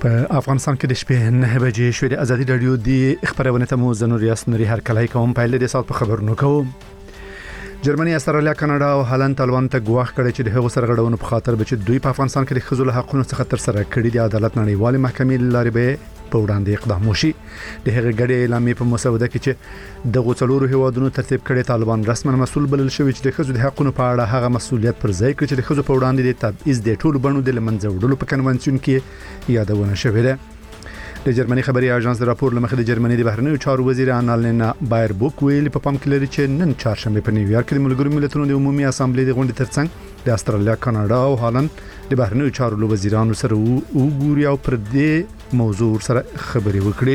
په افغانستان کې د شپې 9 بجې شوې د ازادي رادیو د خبرونه ته مو زنور یاسنوري هر کله کوم په لید سات په خبرونو کوم. جرمني، استرالیا، کاناډا او هالند طالبان ته ګواښ کړی چې د هغو سرغړونو په خاطر به چې دوی په افغانستان کې د ښځو له حقوقو څخه تر سره کړي د عدالت نړیوالې محکمې لارې به په وړاندې اقدام وشي. د هغې ګډې اعلامیې په مسوده کې چې د غوڅلورو هیوادونو ترتیب کړي طالبان رسماً مسؤل بلل شوی چې د ښځو د حقوقو په اړه هغه مسؤلیت پر ځای کړي چې د ښځو په وړاندې د تبعیض د ټولو بڼو د لمنځه وړلو په کنونسیون کې یادونه شوې ده. د جرمني خبري اژانس د راپور لمخې د جرمني د بهرنیو چارو وزیر آنالینا بایربوک ویلي په پام کې لري چې نن چهارشنبه په نیویارک کې د ملګرو ملتونو د عمومي اسامبلې د غونډې ترڅنګ د استرالیا، کاناډا او هالند د بهرنیو چارو وزیرانو سره وګوري او پر دې موضوع سره خبرې وکړي.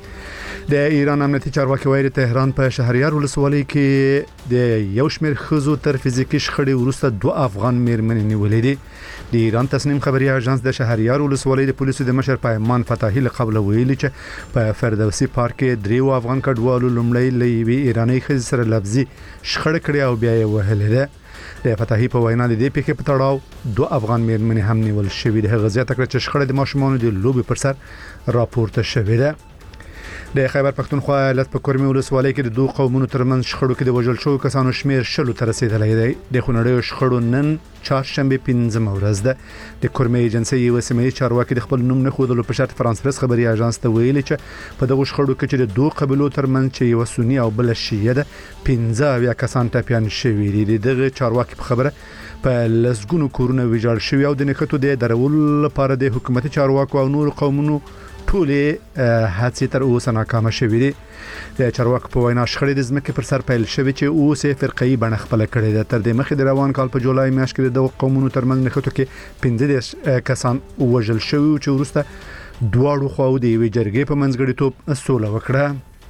د ایران امنیتي چارواکي وایي تهران په شهریار ولسوالۍ کې د یو شمېر ښځو تر فزیکي شخړې وروسته 2 افغان میرمنې نیولې دي. د ایران تصنیم خبري اژانس د شهریار ولسوالۍ د پولیسو د مشر پیمان فتاحي له قبل ویلي چې په فردوسي پارک کې 3 افغان کډوالو لومړی لوي ایرانی ښځې سره لفظي شخړه کړې او بیا یې وهلې ده. د فتاحي په وینا د دې پیښې په تړاو 2 افغان میرمنې هم نیول شوې ده. هغه زیاته کړه چې شخړه د ماشومانو د لوبي پر سر راپورته شوې ده. د خیبر پښتونخوا ایالت په کورمي ولسوالۍ کې د 2 قومونو ترمنځ شخړو کې د وژل شوو کسانو شمیر 10 ته رسیدلی دی. د خونړیو شخړو نن چهارشنبه 15 ورځ ده. د کورمي ایجنسي یو سیمه چارواکي د خپل نوم نه خودلو په شرط فرانس پریس خبري اژانس ته ویلي چې په دغه شخړو کې چې د 2 قبيلو ترمنځ چې یو سنی او بل شیعه ده 15 کسان ټپيان شوي دي. دغه چارواکي په خبره په لسګونو کورونه ویجاړ شوي او د نکټو د درول لپاره د حکومتي چارواکو او نور قومونو ټولې هڅې تر اوسه ناکامه شوې دي. د چارواکو په وینا شخړې د ځمکې پر سر پیل شوې چې اوسه فرقي بڼه خپل کړې ده. تر دې مخکې د روان کال په جولای میاشت کې د قومونو ترمنځ نښتو کې 15 کسان وژل شوي چې وروسته دواړو خواو د یوې جرګې په منځګړیتوب سوله وکړه.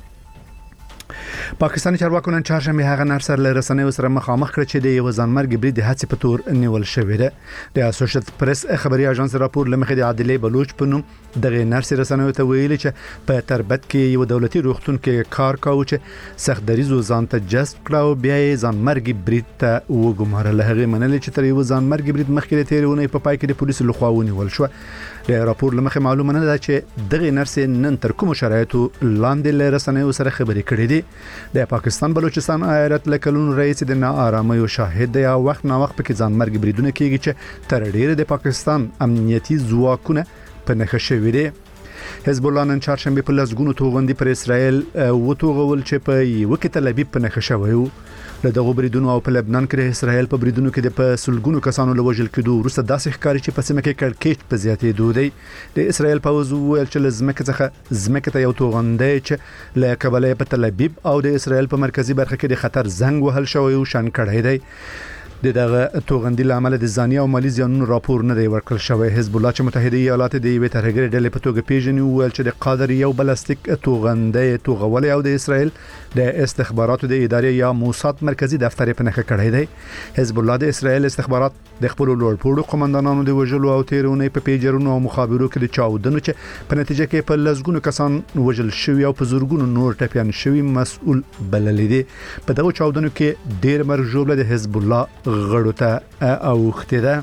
پاکستاني چارواکو نن چهارشنبه هغه نرسر له رسنیو سره مخامخ کړ چې د یو ځانمرګ برید د هڅې په تور نیول شوی دی. د اسوسییټډ پریس خبري اژانس راپور لمخې د عادلې بلوچ په نوم دغه نرس رسنیو ته ویلي چې په تربت کې یو دولتي روغتون کې کار کاوه چې سختدریزو ځان ته جذب کړ او بیا یې ځانمرګ برید ته وګمارل. هغه منل چې تر یو ځانمرګ برید مخکې د تیرونې په پای کې د پولیسو لخوا ونیول شو. د راپور لمخې معلومه نه ده چې دغه نرس نن تر کوم شرایطو لاندې له رسنیو سره خبرې کړې دي. د پاکستان بلوچستان ایالت لکلون رئیس د ناآرامۍ شاهد دی او وخت نا وخت په کې ځانمرګ بریدونه کیږي چې تر ډیره د پاکستان امنیتي ځواکونه په نښه شوي دي. حزب الله نن چهارشنبه په لسګونو توغندي پر اسرائیل وتوغول چې په یو کې تل ابیب په نښه شوی و. له دغه بریدونو او په لبنان کې د اسرائیل په بریدونو کې د سلګونو کسانو لوجل کېدو وروسته داسې ښکاري چې په سیمه کې کړکېچ په زیاتېدو دی. د اسرائیل پوځ ویل چې زمکه ته یو توغندي چې له کابل په تل ابیب او د اسرائیل په مرکزی برخه کې د خطر زنګ وهل شوی او شان کړی دی. دغه توغندي لامل د ځاني او مالی زیانونو راپور نه دی ورکړل شوی. حزب الله چې متحده ایالات د یوې ترهګرې ډلې په توګه پیژني ویل چې د قادر یو بلاستیک توغندي توغولې او د اسرائیل د استخباراتو د ادارې یا موساد مرکزی دفتر په نښه کړی دی. حزب الله د اسرائیل استخبارات د خپل لوړپوړو قومندانانو د وژلو او تیرونې په پیجرونو او مخابرو کې د چاودنو چې په نتیجه کې په لسګونو کسان وژل شوي او په زورګونو نور ټپيان شوي مسؤل بلل دي. په دغه چاودنو کې ډېر مرګ ژوبله د حزب الله غړو ته اوخته ده.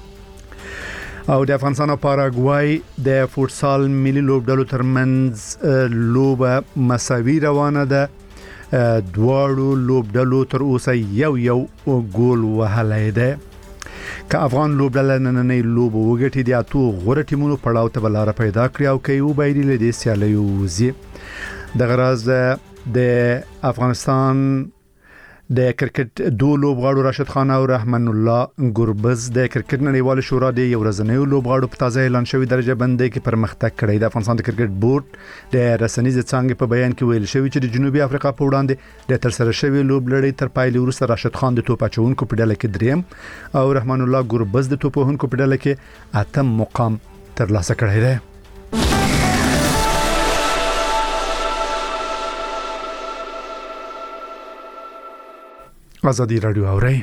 او د افغانستان او پاراګوای د فوتسال ملي لوبډلو ترمنځ لوبه مساوي روانه ده. دواړو لوبډلو تر اوسه یو ګول وهلی ده. که افغان لوبډله نننۍ لوبه وګټي د اتو غوره ټیمونو پړاو ته بلاره پیدا کړي او که یو باید له دې سیالیو وځي. دغه راز د افغانستان د کرکټ 2 لوبغاړو راشد خان او رحمان الله ګربز د کرکټ نړیوال شورا د یو ورځنیو لوبغاړو په تازه اعلان شوی درجه بندۍ کې پرمختګ کړی. د افغانستان د کرکټ بورډ د رسنیز څنګه په بیان کې ویل شوی چې د جنوبي افریقا په وړاندې د ترسره شوی لوبلړۍ تر پایلې وروسته راشد خان د توپ اچونکو په ډله کې 3 او رحمان الله ګربز د توپ وهونکو په ډله کې 8 مقام ترلاسه کړی دی. ازادي رادیو اوري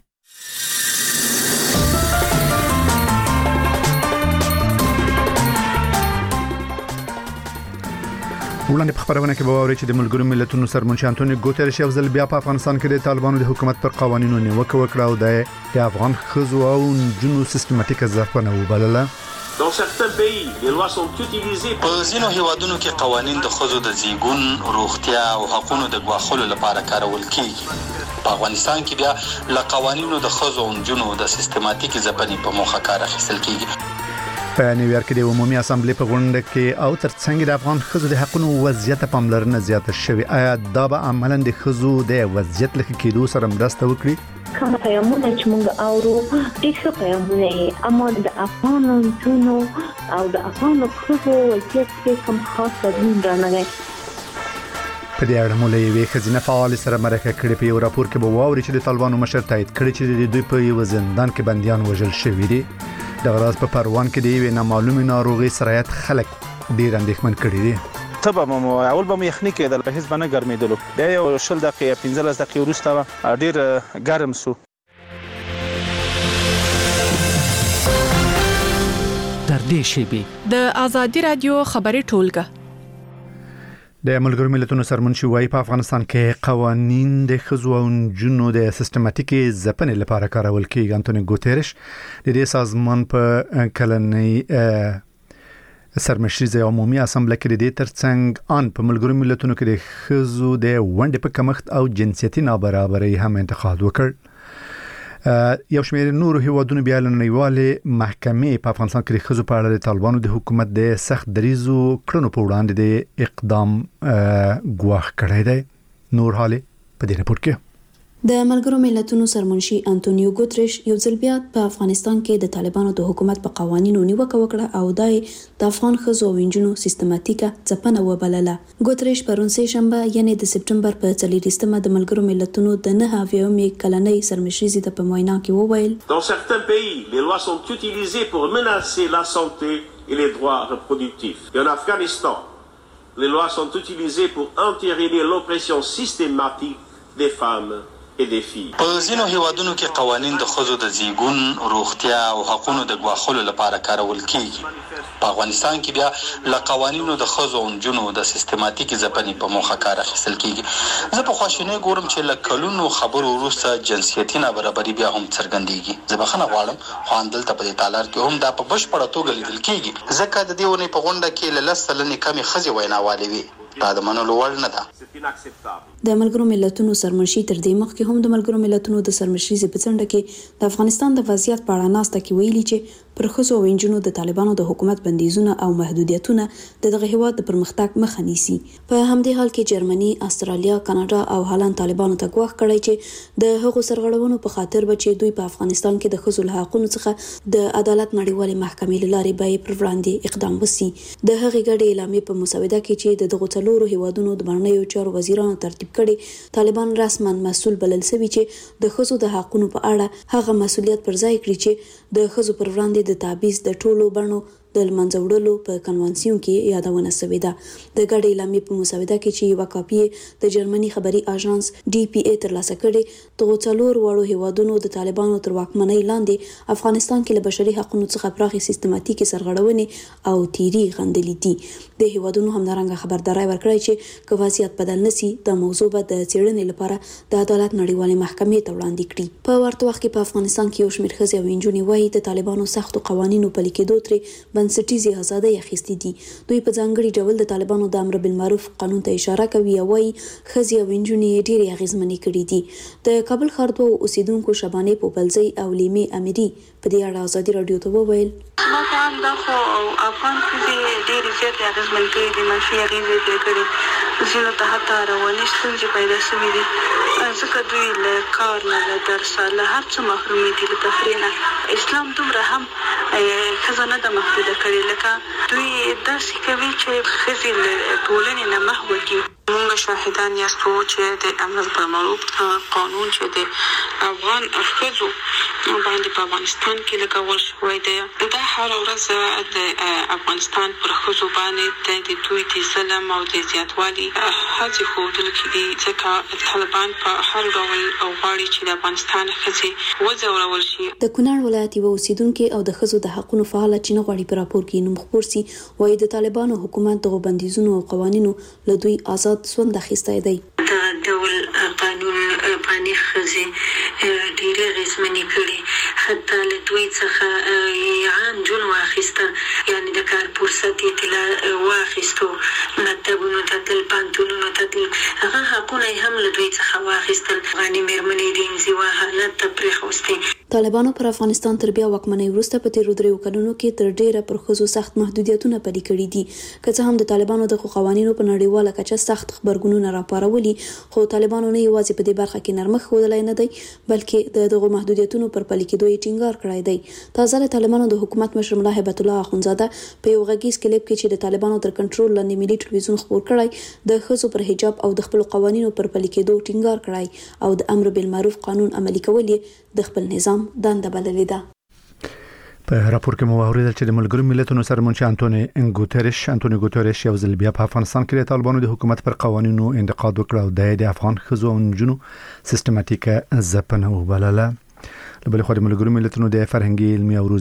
وړاندې په خبرونه کې به واوري چې د ملګرو ملتونو سرمنشي انټونیو ګوتریش یو ځل بیا په افغانستان کې د طالبانو د حکومت پر قوانینو نیوکه وکړه او د افغان ښځو او جنو سیستماتیکه ځپنه وبلله. Dans certains pays, les lois sont utilisées په ځینو هیوادونو کې قوانین د ښځو د زیږون، روغتیا او حقوقو د ګواښلو لپاره کارول کیږي. په افغانستان کې بیا له قوانینو د ښځو او نجونو د سیستماتیکي ځپنې په موخه کار اخیستل کیږي. په نیویارک کې د عمومي اسامبلې په غونډه کې او ترڅنګ د افغان ښځو د حقوقو وضعیت پاملرنه زیاته شوې. آیا دا به عملاً د ښځو د وضعیت لکه کېدو سره مرسته وکړي؟ کوم پیغامونه چې موږ اورو ډېر ښه پیغامونه اما د افغان نجونو او د افغان ښځو وضعیت کې کوم خاص بدلون رانغی. په دې اړه مولوي یوې ښځینه فعال سره مرکه کړې. په یو راپور کې به واوري چې د طالبانو مشر تایید کړی چې د دوی په یو زندان کې بنديان وژل شوي دي. د غراض په پروان کې د یوې نامعلومې ناروغي سرایت خلک ډېر اندېښمن کړي دي. تبه مو اول به مې یخني کېدل، په هیڅ باندې ګرمېدلو، بیا یو 20 دقیقې 15 دقیقې وروسته ډېر ګرم سو. در دې شیبي د آزادي رادیو خبري ټولګه د ملګرو ملتونو سرمنشي وايي په افغانستان کې قوانین د ښځو او نجونو د سیستماتیکي ځپنې لپاره کارول کېږي. انټونی ګوتيرش د دې سازمان په کلنۍ سرمشریزه عمومي اسامبلې کې د دې ترڅنګ ان په ملګرو ملتونو کې د ښځو د ونډې په کمښت او جنسيتي نابرابرۍ هم انتقاد وکړ. یو شمېر نورو هیوادونو بیا له نړیوالې محکمې په افغانستان کې د ښځو په اړه د طالبانو د حکومت د سخت دریزو کړنو په وړاندې د اقدام ګواښ کړی دی. نور حالې په دې راپور کې د ملګرو ملتونو سرمنشي انټونیو ګوتریش یو ځل بیا په افغانستان کې د طالبانو د حکومت په قوانینو نیوکه وکړه او د افغان ښځو او نجونو سیستماتیکه ځپنه وبلله. ګوتریش پرون سه شنبه یعنی د سپټمبر په 4مه د ملګرو ملتونو د 9 کلنۍ سرمشریزې د په موینا کې وویل: Dans certains pays, les lois sont utilisées pour menacer la santé et les droits reproductifs. Et en Afghanistan, les lois sont utilisées pour entériner l'oppression systématique des femmes. په ځینو هیوادونو کې قوانین د ښځو د زیږون، روغتیا او حقوقو د ګواښلو لپاره کارول کیږي. په افغانستان کې بیا له قوانینو د ښځو او نجونو د سیستماتیکي ځپنې په موخه کار اخیستل کیږي. زه په خواشینۍ ګورم چې له کلونو خبرو وروسته جنسیتي نابرابري بیا هم څرګندېږي. زه بخښنه غواړم خو همدلته په دې تالار کې هم دا په بشپړه توګه لیدل کیږي، ځکه د دې ونې په غونډه کې له 10 سلنې کمې ښځې ویناوالې وي. دا د منلو وړ نه ده. د ملګرو ملتونو سرمنشي تر دې مخکې هم د ملګرو ملتونو د سرمشریزې په څنډه کې د افغانستان د وضعیت په اړه ناسته کې ویلي چې پر ښځو او نجونو د طالبانو د حکومت بندیزونه او محدودیتونه دغه هیواد د پرمختګ مخه نیسي. په همدې حال کې جرمني، استرالیا، کاناډا او هالند طالبانو ته ګواښ کړی چې د هغو سرغړونو په خاطر به چې دوی په افغانستان کې د ښځو له حقوقو څخه د عدالت نړیوالې محکمې له لارې به پر وړاندې اقدام وسی. د هغې ګډې اعلامیې په مسوده کې چې د دغو څلورو هیوادونو د بهرنیو چارو وزیرانو ترتیب کړي، طالبان رسما مسؤل بلل شوي چې د ښځو د حقوقو په اړه هغه مسؤلیت پر ځای کړي چې د ښځو پر وړاندې د تابعیض د ټولو بڼو د لمنځه وړلو په کنوانسیون کې یادونه شوې ده. د ګډې اعلامیې په مسوده کې چې یوه کاپي د جرمني خبري اژانس DPA ترلاسه کړې، دغو څلور وړو هیوادونو د طالبانو تر واکمنۍ لاندې افغانستان کې له بشري حقوقو څخه پراخې سیستماتیکي سرغړونې او تیری غندلې دي. د هیوادونو همدارنګه خبرداري ورکړې چې که وضعیت بدل نشي د موضوع به د څېړنې لپاره د عدالت نړیوالې محکمې ته وړاندې کړي. په ورته وخت کې په افغانستان کې یو شمېر ښځې او نجونې وایي د طالبانو سختو قوانینو پلي کېدو ترې بنسټیزې ازادۍ اخیستې دي. دوی په ځانګړي ډول د طالبانو د امر بالمعروف قانون ته اشاره کوي او وایي ښځې او نجونې ډېرې اغېزمنې کړي دي. د کابل ښار دوو اوسیدونکو شبانې پوپلزۍ او لیمې امیري په دې اړه ازادي راډیو ته وویل: ما هم دا خو افغان ښځې ډېرې زیاتې اغېزمن کړي دي، منفي اغېزې پرې کړي، ځینو ته حتی رواني ستونزې پیدا شوي دي، ځکه دوی له کار نه، له درسه، له هر څه محرومې دي، له تفریح نه. اسلام دومره هم ښځه نه ده محدوده کړې، لکه دوی داسې کوي چې ښځې له ټولنې نه محوه کړي. موږ شاهدان یاستو چې د امر بالمعروف قانون چې د افغان ښځو باندې په افغانستان کې لګول شوی دی، دا هر ورځ د افغانستان پر ښځو باندې د دوی د ظلم او د زیاتوالي هڅې ښودل کېدي، ځکه طالبان په هر ډول غواړي چې د افغانستان ښځې وځورول شي. د کونړ ولایت یوه اوسیدونکې او د ښځو د حقونو فعاله چې نه غواړي په راپور کې نوم خپور سي، وایي د طالبانو حکومت دغو بندیزونو او قوانینو له دوی آزاد سوند اخیستی دی. دا ډول قانون باندې ښځې ډېرې اغېزمنې کړي، حتی له دوی څخه عام نجونو واخیسته، یعنې د کار فرصت یې ترې واخیستو، مکتبونو ته تلل، پوهنتونونو ته تلل، هغه حقونه یې هم له دوی څخه واخیستل. افغاني مېرمنې د انزوا حالت ته پرېښوستې. طالبانو پر افغانستان تر بیا واکمنۍ وروسته په تیرو 3 کلونو کې تر ډیره پر ښځو سخت محدودیتونه پلي کړي دي. که څه هم د طالبانو د قوانینو په نړیواله کچه سخت خبرګونونه راپارولي، خو طالبانو نه یوازې په دې برخه کې نرمښت ښودلی نه دی، بلکې دغه محدودیتونو پر پلي کېدو یې ټینګار کړی دی. تازه د طالبانو د حکومت مشر ملا هیبت الله اخونزاده په یو غږیز کلیپ کې چې د طالبانو تر کنټرول لاندې ملي ټلویزیون خپور کړی، د ښځو پر حجاب او د خپل قوانینو پر پلي کېدو ټینګار کړی او د امر بالمعروف قانون عملي کول یې د خپل نظام دنده بللې ده. په راپور کې مو اوریدل چې د ملګرو ملتونو سرمنشي انټونیو ګوتریش یو ځل بیا په افغانستان کې د طالبانو د حکومت پر قوانینو انتقاد وکړ او د افغان ښځو او نجونو سیستماتیکه ځپنه وبلله. بل خو د ملګرو ملتونو د فرهنګي علمي او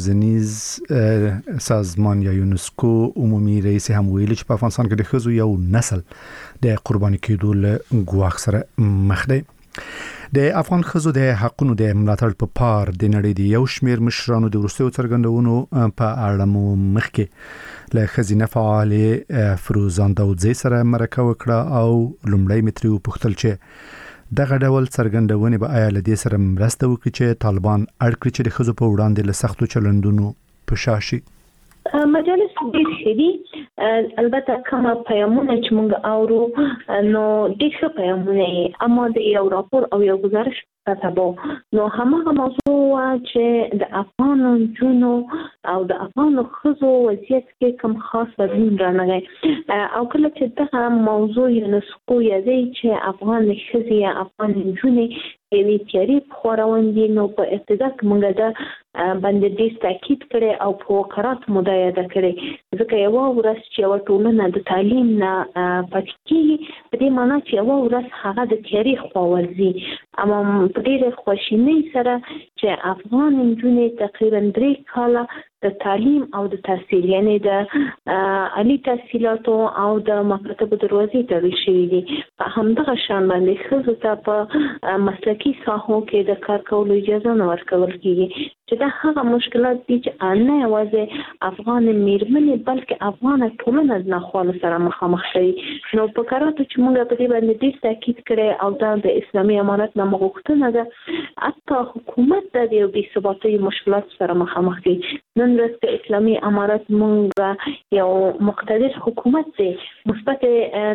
روزنیز سازمان یا یونسکو عمومي رئیس هم ویلي چې په افغانستان کې د ښځو یو نسل د قرباني کېدو له ګواښ سره مخ دی. د افغان ښځو د حقونو د ملاتړ په پار د نړۍ د یو شمېر مشرانو د وروستیو څرګندونو په اړه مو مخکې له ښځینه فعالې فروزان داودزی سره مرکه وکړه او لومړی مې ترې وپوښتل چې دغه ډول څرګندونې به آیا له دې سره مرسته وکړي چې طالبان اړ کړي چې د ښځو په وړاندې له سختو چلندونو په شا شي؟ مجالس ډېر ښه دي، البته کومه پیغامونه چې موږ اورو نو ډېر ښه پیغامونه یې، اما د یو راپور او یو ګزارش کتابو نو هماغه موضوع چې د افغان نجونو او د افغان ښځو وضعیت کې کوم خاص بدلون رانغی، او کله چې دغه موضوع یونسکو یادوي چې افغان ښځې یا افغان نجونې یوې تیارې خپروندې، نو په ابتدا کې موږ دا باندې ډېر تاکید کړی او په وقارات مو دا یاده کړې، ځکه یوه ورځ چې یوه ټولنه د تعلیم نه پاتې کېږي په دې معنا چې یوه ورځ هغه د تیارې خوا ورځي. اما په ډېرې خواشینۍ سره چې افغان نجونې تقریبا 3 کاله د تعلیم او د تحصیل یعنی د عالی تحصیلاتو او د مکاتبو دروازې تړل شوي دي، په همدغه شان باندې ښځو ته په مسلکي ساحو کې د کار کولو اجازه نه ورکول کېږي، چې دا هغه مشکلات دي چې نه یوازې افغان میرمنې بلکې افغان ټولنه د ناخوالو سره مخامخ شوي. نو په کاراتو چې موږ په دې باندې ډېر تاکید کړی او دا د اسلامي امارت نه غوښتنه ده، حتی حکومت د یو بې ثباتۍ مشکلات سره مخامخ دي. نن ورځ د اسلامي امارت موږ یو مقتدر حکومت دی، مثبت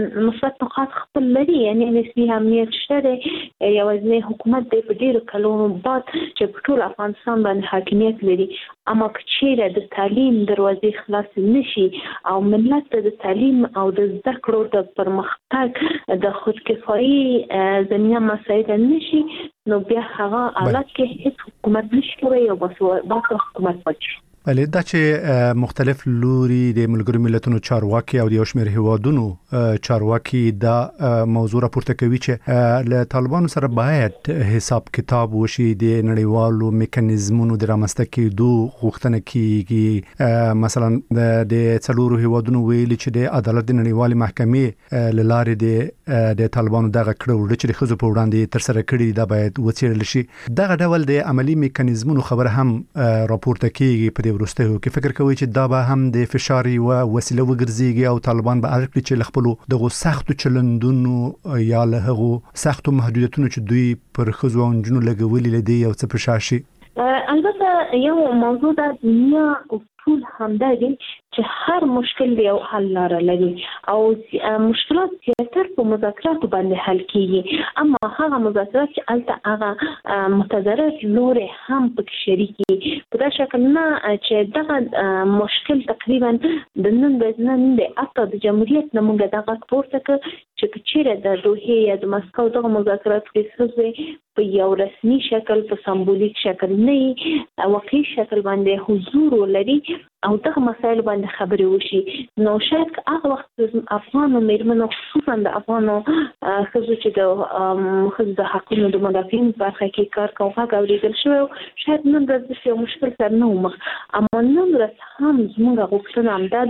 نقاط خپل لري، یعنی نسبي امنیت شته دی، یوازینی حکومت دی په ډېرو کلونو بعد چې په ټول افغانستان باندې حاکمیت لري. اما که چیرې د تعلیم دروازې خلاص نشي او ملت ته د تعلیم او د زده کړو د پرمختګ د خودکفایي زمینه مساعد نشي، نو بیا هغه حالت کې هیڅ حکومت نشي کوي او بس حکومت پاتې. بله دا چې مختلف لوري د ملګرو ملتونو چارواکي او د یو شمېر هیوادونو چارواکي دا موضوع راپورته کوي چې له طالبانو سره باید حساب کتاب وشي، د نړیوالو میکانیزمونو د رامنځته کېدو غوښتنه کیږي. مثلا د څلورو هیوادونو ویلي چې د عدالت د نړیوالې محکمې له لارې د طالبانو دغه کړه چې د ښځو په وړاندې ترسره کړي دا باید وڅېړل شي. دغه ډول د عملی میکانیزمونو خبره هم راپورته کیږي په وروستیو کې. فکر کوي چې دا به هم د فشار او وسیله وګرځيږي او طالبان به اړ کړي چې خپل دغه سختو چلندونو یا له هغه سختو محدودیتونو چې دوی پر ښځو او نجونو لګولي لدی یو څه په شاشي. البته یو موضوع د دنیا ټول همدا دي چې هر مشکل یو حل لاره لري او مشکلات زیاتر په مذاکرات باندې حل کیږي، اما هغه مذاکرات چې البته هغه متضرر لوري هم پکې شریکي په دا شکل نه چې دغه مشکل تقریبا د نن ورځې د اته د جمهوریت نه موږ دغه پورته چې چیرې د دوحه یا د مسکو دغه مذاکرات کې په یو رسمي شکل په سمبولیک شکل نه واقعي شکل باندې حضور ولري او دغه مسایل باندې خبرې وشي، نو شاید هغه وخت افغانو میرمنو خصوصا د افغانو ښځو چې د ښځو د حقونو د مدافعین برخه کې کار کوي هغه اورېدل شوی، شاید نن ورځ یو مشکل سره نه ومخ. اما نن ورځ هم زموږ غوښتنه همدا ده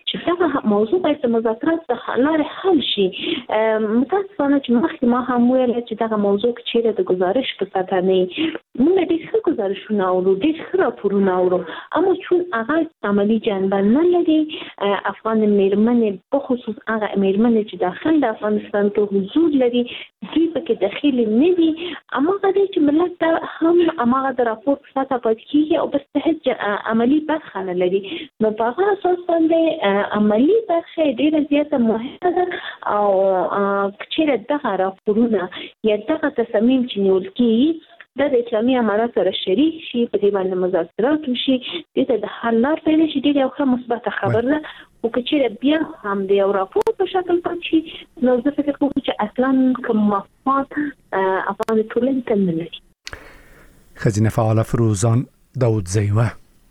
چې دا موضوع باید د مذاکرات څخه لارې حل شي. متاسفانه چې مخکې ما هم ویل چې دا موضوع کې چیرې د گزارش په سطح نه موږ ډېر ښه گزارشونه اورو، ډېر ښه راپورونه اورو، اما چون هغه عملی جنبه نه لري، افغان میرمنې په خصوص هغه میرمنې چې داخل د افغانستان کې حضور لري دوی پکې داخلي نه دي، اما غواړي چې ملت هم هغه د راپور په سطح پاتې کیږي او بس هیڅ عملی برخه نه لري. نو په هغه اساس باندې عملی برخه ډیره زیاته مهمه ده او چې دغه راپورونه یا دغه تصامیم چې نیول کیږي د اسلامي امارات سره شریک شي، په دې باندې مذاکرات وشي، دې د حل لار پیدا شي. ډیره یو ښه مثبته خبره ده. او که چیرې بیا هم د یو راپور په شکل پاتې شي نو زه فکر کوم چې اصلا کوم مفاد افغان ټولنې ته نه لري. خزینه فعال فروزان داودزیوه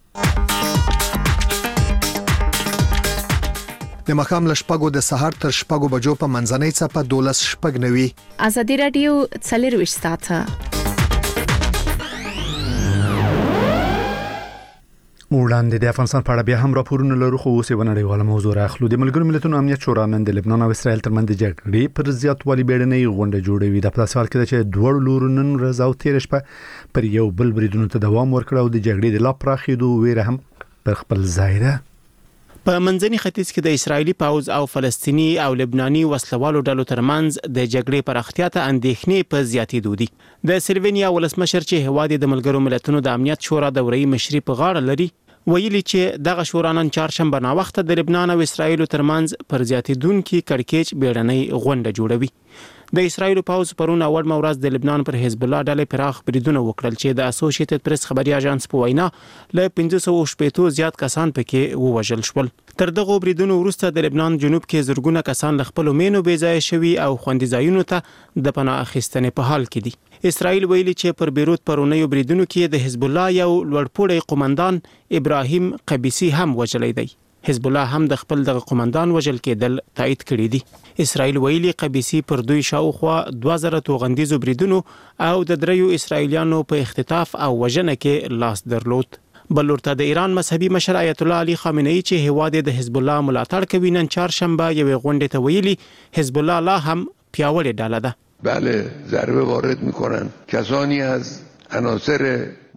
د مخام لشپګو د سحر تر شپګو بجو په منځنۍ څپه 12 شپګ نوي. ازادي رادیو 24 ساعته وړاندې د افغانستان په اړه بیا هم راپورونه لرو، خو اوس یې ونړیواله موضوع راخلو. د ملګرو ملتونو امنیت شورا نن د لبنان او اسرائیل ترمنځ د جګړې پر زیاتوالي بیړنۍ غونډه جوړوي. د په سوال کې چې دوه لورو نن ورځ او تیر شپه پر یو بل بریدونو ته دوام ورکړ او د جګړې د لا پراخېدو ویره هم پر خپل ځای ده. په منځني ختیځ کې د اسرایلی پاوز او فلسطینی او لبناني وسلوالو ډلو ترمنځ د جګړې پراختیا ته اندېښنې په زیاتېدو دي. د سلوینیا ولسمشر چې هواد د ملګرو ملتونو د امنیت شورا دوري مشري په غاړه لري ویلي چې دغه شورا نن چهارشنبه نا وخت د لبنان او اسرایل ترمنځ پر زیاتېدونکو کړکېچ بیړنۍ غونډه جوړوي. د اسرایل پاوز پرون اول مورز د لبنان پر حزب الله ډلې پراخ بریدونه وکړل چې د اسوسییټډ پریس خبري اژانس په وینا له 1500 زیات کسان پکې ووژل شول. تر دغه بریدونو وروسته د لبنان جنوب کې زرګونه کسان له خپل مینو بې ځای شوي او خوندي ځایونو ته د پناه اخیستنې په حال کې دي. اسرائیل ویلي چې پر بیروت پرونیو بریدونو کې د حزب الله یو لوړپوړی قومندان ابراهیم قبیسی هم وژلی دی. حزب الله هم د خپل دغه قومندان وژل کېدل تایید کړی دی. اسرائیل ویلي قبیسی پر دوی شاوخوا 2000 توغندیزو بریدونو او د دریو اسرائیلیانو په اختطاف او وژنه کې لاس درلود. بل ورته د ایران مذهبي مشر آیت الله علي خامنه‌ای چې هواد د حزب الله ملاتړ کوي نن چهارشنبه یوې غونډې ته ویلي حزب الله لا هم پیاوړې ډله ده. بله ضربه وارد میکنن کسانی از عناصر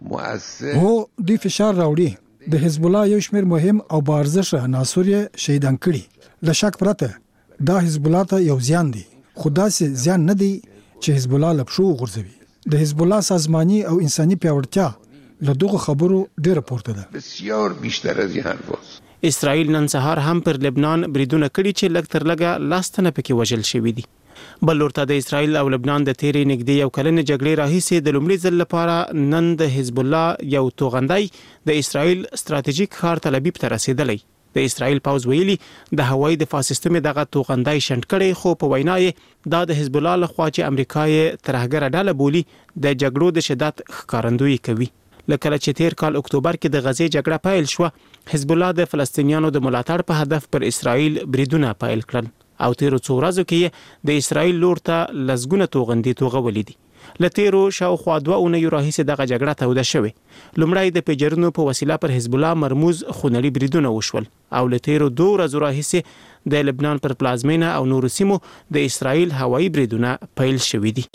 مؤثر هو دی فشار راوړي. د حزب الله یو شمېر مهم او بارزش عناصر شهیدان کړي. له شک پرته دا حزب الله ته یو زیان دی، خو داسې زیان نه دی چې حزب الله لپشو غورځوي. د حزب الله سازماني او انساني پیاوړتیا له دغه خبرو ډېر پورته ده. بسیار بیشتر از این حرفاست. اسرائیل نن سهار هم پر لبنان بریدونه کړي چې لږ تر لږه لاستنه پکې وژل شوی دي. بل ورته د اسرائیل او لبنان د تیرې نږدې یو کلنې جګړې راهیسې د لومړي ځل لپاره نن د حزب الله یو توغندی د اسرائیل ستراتیژیک ښار تل ابیب ته رسیدلی. د اسرائیل پاوز ویلي د هوایي دفاع سیستم دغه توغندی شنډ کړي، خو په وینا یې دا د حزب الله لخوا چې امریکا یې ترهګره ډله بولي د جګړو د شدت ښکارندویي کوي. لکه چې تیر کال اکتوبر کې د غزې جګړه پیل شو، حزب الله د فلسطینیانو د ملاتړ په هدف پر اسرائیل بریدونه پیل کړل او تیرو څو ورځو کې د اسرائیل لور ته لزګونه توغندي توغولې دي. لتیرو شاوخوا 2 اونۍ راهیسې دغه جګړه توده شوې. لومړی د پیجرونو په وسیله پر حزب الله مرموز خونړي بریدونه وشول او لتیرو 2 ورځو راهیسې د لبنان پر پلازمینه او نورو سیمو د اسرائیل هوایي بریدونه پیل شوې دي.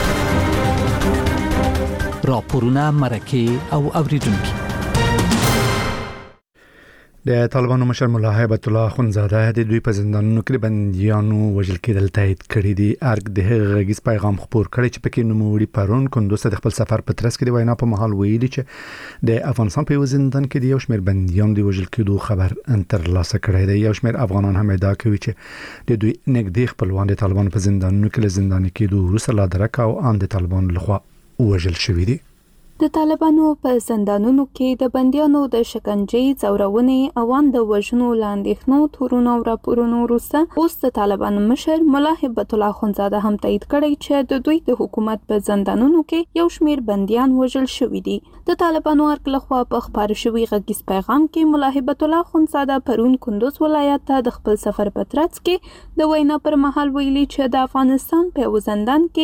راپورونه مرکه او اوریدونکو. د طالبانو مشر مولا هیبت الله اخونزاده د دوی په زندانونو کې بنديانو وژل کېدل تایید کړی دی. ارګ د هغه غږیز پیغام خپور کړی چې پکې نوموړي پرون کندوز ته خپل سفر په ترڅ کې د وینا په محل ویلي چې د افغانستان په زندان کې د یو شمېر بنديان د وژل کېدو خبر ترلاسه کړی دی. یو شمېر افغانان هم ادعا کوي چې د دوی نږدې خپلوان د طالبانو په زندانونو کې له زنداني کېدو وروسته لا درک او ان د طالبانو لخوا وژل شوی دي. د طالبانو په زندانونو کې د بنديانو د شکنجې، ځورونې او ان د وژنو لاندېښنو تورونو او راپورونو وروسته اوس د طالبانو مشر مولا هیبت الله اخونزاده هم تایید کړی چې د دوی د حکومت په زندانونو کې یو شمېر بنديان وژل شوي دي. د طالبانو ارګ لخوا په خبرو شوي غږیز پیغام کې مولا هیبت الله اخونزاده پرون کندوز ولایت ته د خپل سفر په ترڅ کې د وینا پر مهال ویلي چې د افغانستان په زندان کې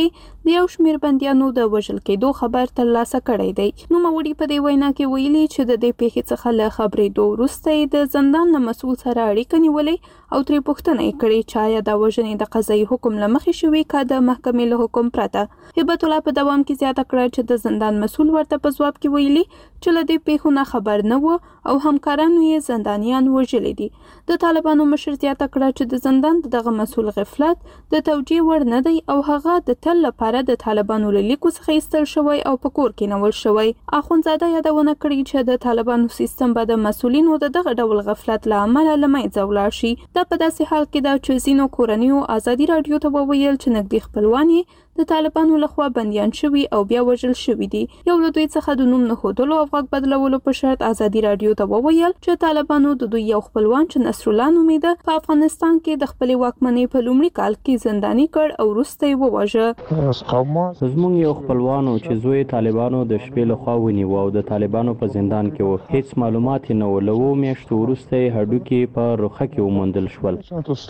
د یو شمېر بندیانو د وژل کېدو خبر ترلاسه کړی دی. نوموړي په دې وینا کې ویلي چې د دې پیښې څخه له خبرېدو وروسته د زندان له مسؤل سره اړیکه نیولې او ترې پوښتنه یې کړې چې آیا دا وژنې د قضایي حکم له مخې شوې که د محکمې له حکم پرته. هبت الله په دوام کې زیاته کړه چې د زندان مسؤل ورته په ځواب کې ویلي چې له دې پیښو نه خبر نه و او همکارانو یې زندانیان وژلي دي. د طالبانو مشر زیاته کړه چې د زندان دغه مسؤل غفلت د توجیه وړ نه دی او هغه د تل لپاره د طالبانو له لیکو څخه ایستل شوی او په کور کې نول شوی. اخوندزاده یادونه کړې چې د طالبانو سیستم به د مسؤلینو د دغه ډول غفلت له امله له منځه ولاړ شي. دا په داسې حال کې ده چې ځینو کورنیو ازادي راډیو ته وویل چې نږدې خپلوان یې د طالبانو لخوا بندیان شوي او بیا وژل شوي دي. یو له دوی څخه د نوم نه ښودلو او غږ بدلولو په شرط ازادي راډیو ته وویل چې طالبانو د دوی یو خپلوان چې نصرالله نومیده په افغانستان کې د خپلې واکمنۍ په لومړي کال کې زنداني کړ او وروسته یې وواژه. زموږ یو خپلوانو چې زوی طالبانو د شپې لخوا ونیو او د طالبانو په زندان کې و. هیڅ معلومات نه و. له 2 میاشتو وروسته یې هډوکي په رخه کې وموندل شول.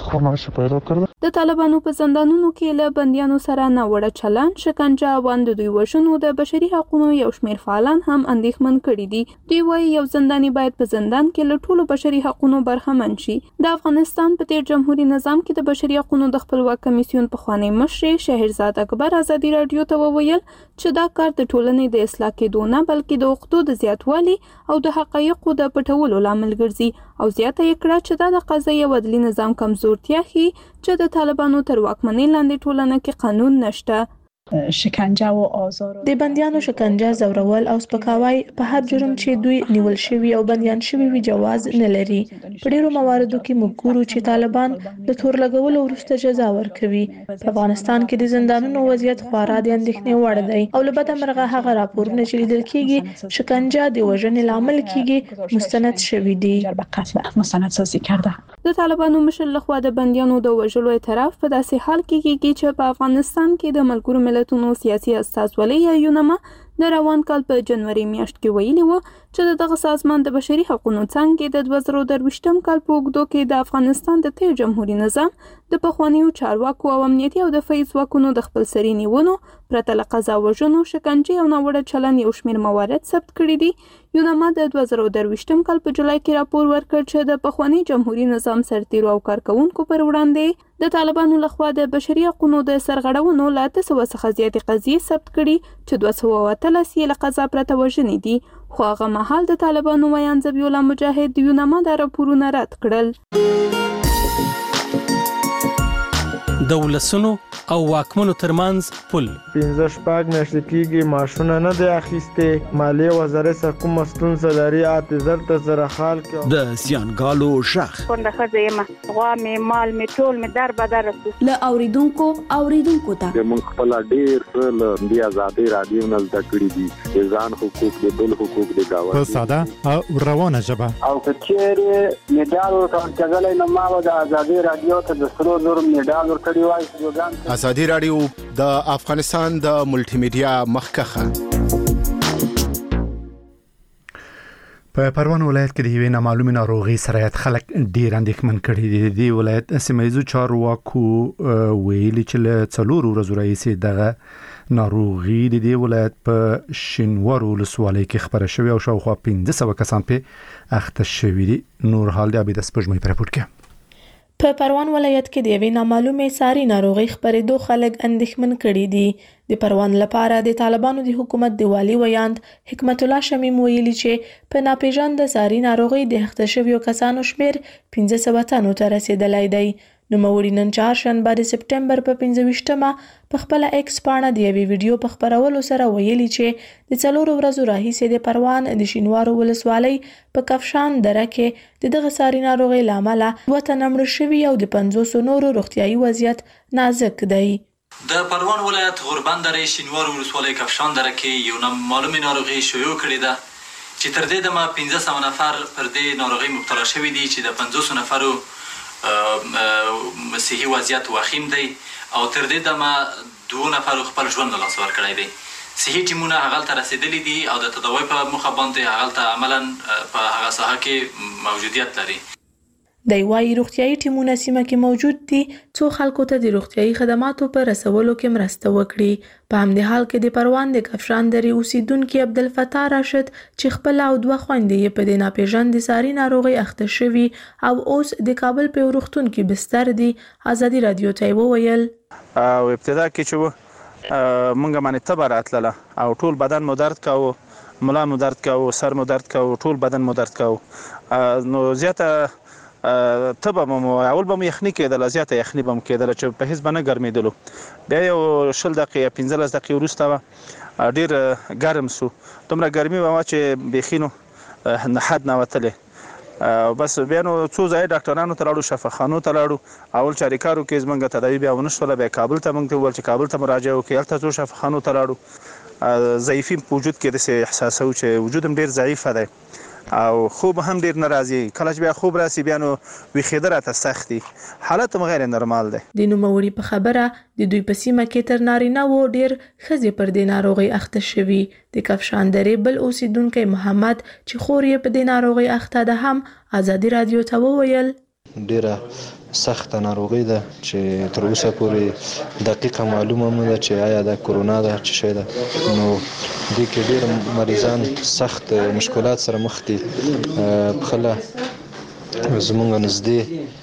د طالبانو په زندانونو کې له بندیانو سره نه وړه چلند، شکنجه او د دوی وژنو د بشري حقوقو یو شمېر فعالان هم اندېښمن کړي دي. دوی وایي یو زنداني باید په زندان کې له ټولو بشري حقوقو برخمن شي. د افغانستان په تیر جمهوریت نظام کې د بشري حقوقو د خپلواک کمیسیون پخوانی مشر شهرزاد اکبر ازادي راډیو ته وویل چې دا کار د ټولنې د اصلاح کېدو نه بلکې د عقدو د زیاتوالي او د حقایقو د پټولو لامل ګرځي او زیاته یې کړه چې دا د قضایي او عدلي نظام کمزورتیا ښيي چې د طالبانو تر واکمنۍ لاندې ټولنه کې قانون نشته. شکنجه او آزار د بندیانو شکنجه، زورول او سپکاوی په هر جرم چې دوی نیول شوي او بندیان شوي وي جواز نه لري. په ډیرو مواردو کې موږ ګورو چې طالبان د تور لګولو وروسته جزا ورکوي. په افغانستان کې د زندانونو وضعیت خورا د اندېښنې وړ دی او له بده مرغه هغه راپورونه چې لیدل کېږي شکنجه د وژنې لامل کېږي مستند شوي دي. د طالبانو مشر لخوا د بندیانو د وژلو اعتراف په داسې حال کې کېږي چې په افغانستان کې د ملګرو ملتونو سیاسي استازولۍ یا یونما د روان کال په جنوري میاشت کې ویلي و چې دغه سازمان د بشري حقوقو څنګه د 2023 کال په اوږدو کې د افغانستان د تیر جمهوریت نظام د پخوانیو چارواکو او امنیتي او دفاعي ځواکونو د خپلسري نیونو پرته له قضا وژنو، شکنجې او ناوړه چلند یو شمېر موارد ثبت کړي دي. یونما د 2023 کال په جولای کې راپور ورکړ چې د پخواني جمهوریت نظام سرتیرو او کارکونکو پر وړاندې د طالبانو لخوا د بشري حقوقو د سرغړونو له 900 څخه زیاتې قضیې ثبت کړي چې 213 یې له قضا پرته وژنې دي. خو هغه مهال د طالبانو ویان ذبیح الله مجاهد د یونما د راپورونه رد کړل. د ولسونو او واکمنو ترمنځ پل 15 میاشتې کېږي معاشونه نه دی اخیستې. مالیې وزارت سره کومه ستونزه لري اعتذار ته سره حال کې د زیانګالو شخ څنګه ښځه یم غوا مې مال مې ټول مې در بدر له اوریدونکو ته موږ خپل ډیر څه له دې آزادۍ راډیو نه زده کړي دي. ځان حقوق د بل حقوق د گاوه په ساده او روانه ژبه او کچېره میډال ورکړل نو ما د آزادۍ راډیو ته د 300 میډال ورکړی وای. آزادي راډیو د افغانستان د ملټي میډیا مخکخه. په پروان ولایت کې د یوې نامعلومې ناروغي سره خلک ډېر اندېښمن کړي دي. د ولایت سیمایي چارواکو ویلي چې له 4 ورځې راهیسې دغه ناروغي د دې ولایت په شینوارو ولسوالۍ کې خبره شوې او شاوخوا 1500 کسان په اخته شوي دي. نور حال د عبید سپوږمۍ په راپور کې. په پروان ولایت کې د یوې نامعلومې ساري ناروغي خبرېدو خلک اندېښمن کړي دي. د پروان لپاره د طالبانو د حکومت د والي ویاند حکمت الله شمیم ویلي چې په ناپېژانده ساري ناروغي د اخته شویو کسانو شمېر 1500 تنو ته رسېدلی دی. نوموړي نن چهارشنبه د سپټمبر په 25مه په خپله ایکس پاڼه د یوې ویډیو په خپرولو سره ویلي چې د 4 ورځو راهیسې د پروان د شینوارو ولسوالۍ په کفشان دره کې دغه ساري ناروغۍ له امله 2 تنه مړه شوي او د 500 نورو روغتیایي وضعیت نازک دی. د پروان ولایت غوربند درې شینوارو ولسوالۍ کفشان دره کې یو نامعلومې ناروغي شیوع کړې ده چې تر دې دمه 1500 نفر پر دې ناروغي مبتلا شوي دي چې د 500 نفرو صحي وضعیت وخیم دی او تر دې دمه 2 نفرو خپل ژوند له لاسه ورکړی دی. صحي ټیمونه هغه ته رسېدلي دي او د تداوی په موخه باندې هغه ته عملاً په هغه ساحه کې موجودیت لري. د وايي روغتيایي ټیمونه سیمه کې موجود دي څو خلکو ته د روغتيایي خدماتو پر رسولو کې مرسته وکړي. په همدې حال کې د پروان د کفشان درې اوسیدونکو عبدالفتاح راشد چې خپل او دوه خويندې یې په د ناپېژاندې ساري ناروغي اخته شوي او اوس د کابل په روغتون کې بستر دي ازادي رادیو ته وویل. او ابتدا کې چې مونږه باندې تبه راتلله او ټول بدن مو درد کاوه، ملا مو درد کاوه، سر مو درد کاوه، ټول بدن مو درد کاوه. نو زیاته تبه مو اول به مو یخني کېدله، زیاته یخني به مو کېدله چې په هېڅ به نه ګرمېدلو. بیا یو 20 دقیقې 15 دقیقې وروسته به ډېر ګرم سو، دومره ګرمي به وه چې بیخي نو حد نه وتلی. بس بیا نو څو ځای ډاکټرانو ته لاړو، شفاخانو ته لاړو. اول چاریکارو کې زمونږ تداوي بیا ونه شوله، بیا کابل ته مونږ ته وویل چې کابل ته مراجعه وکړئ. هلته څو شفاخانو ته لاړو. ضعیفي په وجود کې داسې احساسوو چې وجود هم ډېر ضعیفه دی او خوب هم ډېر نه راځي. کله چې بیا خوب راسي بیا نو ویښېده راته سخت دي، حالت هم غیر نورمال دی. د نوموړي په خبره د دوی په سیمه کې تر نارینه وو ډېر ښځې پر دې ناروغۍ اخته شوي. د کفشان درې بل اوسیدونکی محمد چې خور یې په دې ناروغۍ اخته ده هم ازادي رادیو ته وویل ډیره سخته ناروغي ده چې تر اوسه پورې دقیقه معلومه نه ده چې آیا د کرونا ده چې شی ده. نو دې کې ډېر مریضان سخت مشکلات سره مخ دي. خله زمونږ نږدې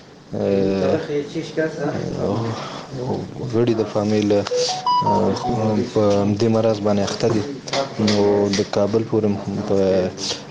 غړي د فامیل په دې مرض باندې اخته دي. نو د کابل پورې په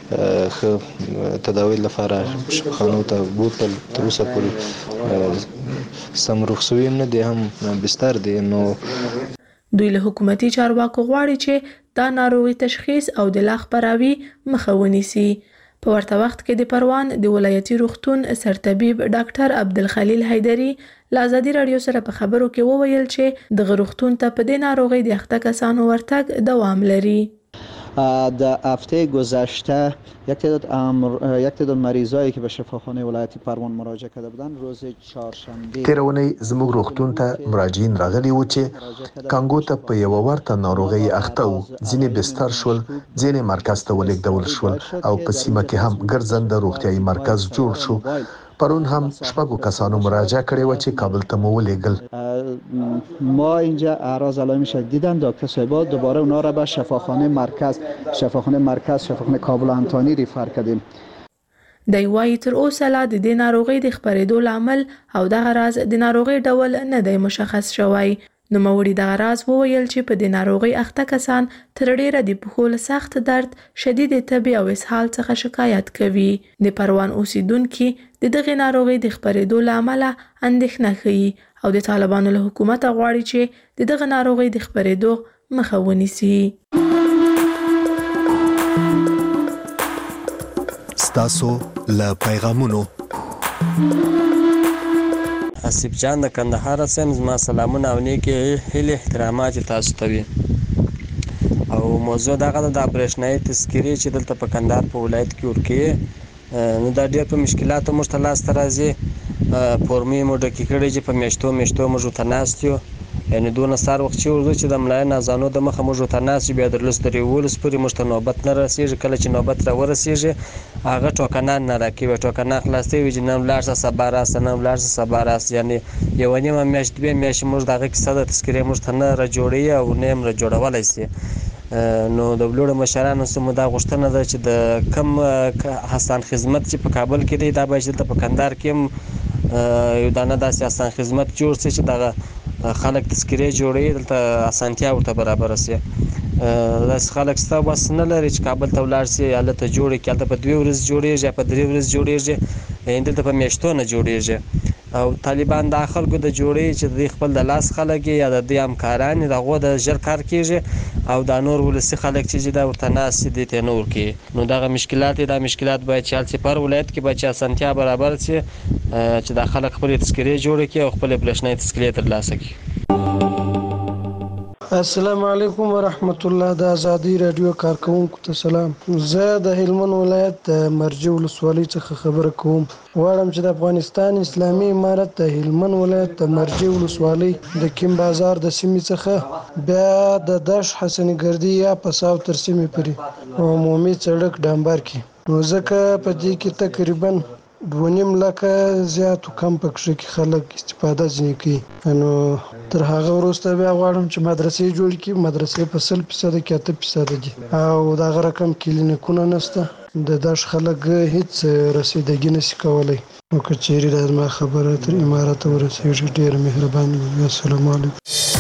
تداوی لپاره شفاخانو ته بوتل تر اوسه پورې سم رخصوي نه دي، هم بستر دي. نو دوی له حکومتي چارواکو غواړي چې دا ناروغي تشخیص او د لا خپراوي مخه ونیسي. په ورته وخت کې د پروان د ولایتي روغتون سرطبیب ډاکټر عبدالخلیل حیدري له ازادي رادیو سره په خبرو کې وویل چې د روغتون ته په دې ناروغي د اخته کسانو ورتګ دوام لري. در هفته گذشته یک تعداد مریضایی که به شفاخانه ولایت پروان مراجعه کرده بودند روز چهارشنبه تیرونی زموږ روغتون ته مراجعین راغلي وو چې کانګو ته په یو ورته ناروغي اخته وو. ځینې بستر شول، ځینې مرکز ته ولېږدول شول او په سیمه کې هم ګرځنده روغتیایي مرکز جوړ شو. پرون هم شپږو کسانو مراجعه کړې و چې کابل ته مو ولېږل. ما اینجا اعراض علائم شدید دیدن. دکتر صاحبا دوباره اونا را به شفاخانه مرکز شفاخانه کابل انتانی ریفر کردیم. دی وايي تر اوسه لا د دې ناروغۍ د خپرېدو لامل او دغه راز د ناروغۍ ډول نه دی مشخص شوی. نوموړي دغه راز وویل چې په دې ناروغۍ اخته کسان تر ډیره د پښو له سخت درد، شدید تبې او اسهال څخه شکایت کوي. د پروان اوسیدونکي د دغه ناروغۍ د خپرېدو له امله اندېښنه ښیي او د طالبانو له حکومت غواړي چې د دغه ناروغۍ د خپرېدو مخه ونیسي. ستاسو له پیغامونو حسیب جان د کندهار سم زما سلامونه او نیکې هیلې احترامات تاسو ته وي. او موضوع دغه د اپریشنای تذکری چې دلته په کندهار په ولایت کې ورکې نو دا ډېر په مشکلاتو موږ ته لاس ته راځي. فورمې مو ډکې کړې چې په میاشتو موږ ورته ناست یو، یعنې دونه سهار وخت چې ورځو چې د ملایان اذانو د مخه موږ ورته ناست یو. بیا د 11:30 پورې موږ ته نوبت نه رسېږي. کله چې نوبت را ورسېږي هغه ټوکنان نه راکوي، ټوکنان خلاصوي چې نن ولاړ شه سبا راسه، نن ولاړ شه سبا راسه. یعنې یوه نیمه میاشت 2 میاشتې موږ دغه کیسه د تذکرې موږ ته نه را جوړوي او نه هم را جوړولی سي. نو د لوړو مشرانو څخه مو دا غوښتنه ده چې د کم حسن خدمت چې په کابل کې دی دا باید دلته په کندهار کې هم یو دانه داسې حسن خدمت جوړ شي چې دغه خلک تذکرې جوړوي، دلته اسانتیا ورته برابره سي. داسې خلک شته بس نه لري چې کابل ته ولاړ سي، هلته جوړ کړي، هلته په 2 ورځې جوړېږي، په 3 ورځې جوړېږي، دلته په میاشتو نه جوړېږي. او طالبان دا خلکو د جوړې چې د خپل د لاس خلک یا د دې همکاران دغه د ژر کار کیږي او دا نور ولسی خلک چې دا ورته ناس دي ته نور کی. نو دغه مشکلات باید چې پر ولایت کې باید اسانتیا برابر شي چې د خلک خپل تذکرې جوړ کړي او خپل بلشنې تذکرې ترلاسه کړي. السلام علیکم ورحمت الله. د ازادي رادیو کارکونکو ته سلام. زه د هلمند ولایت د مرجع ولسوالۍ څخه خبره کوم. غواړم چې د افغانستان اسلامي امارت د هلمند ولایت د مرجع ولسوالۍ د کیم بازار د سیمې څخه بیا د داش حسن ګردی یا پساو تر سیمې پورې عمومي سړک ډامبر کی. نو ځکه په دې کې تقریبا 2.5 لکه زیات کم پکې کې خلک استفاده ځنې کوي. نو تر هغه وروسته بیا غواړم چې مدرسې جوړ کړي. مدرسې په 100% کې 8% دي او دا رقم کلینیکونه نشته. د داش خلک هیڅ رسیدګي نشي کولای. نو که چیرې دا ما خبره تر امارات ورسېږي ډېر مهرباني. السلام علیکم.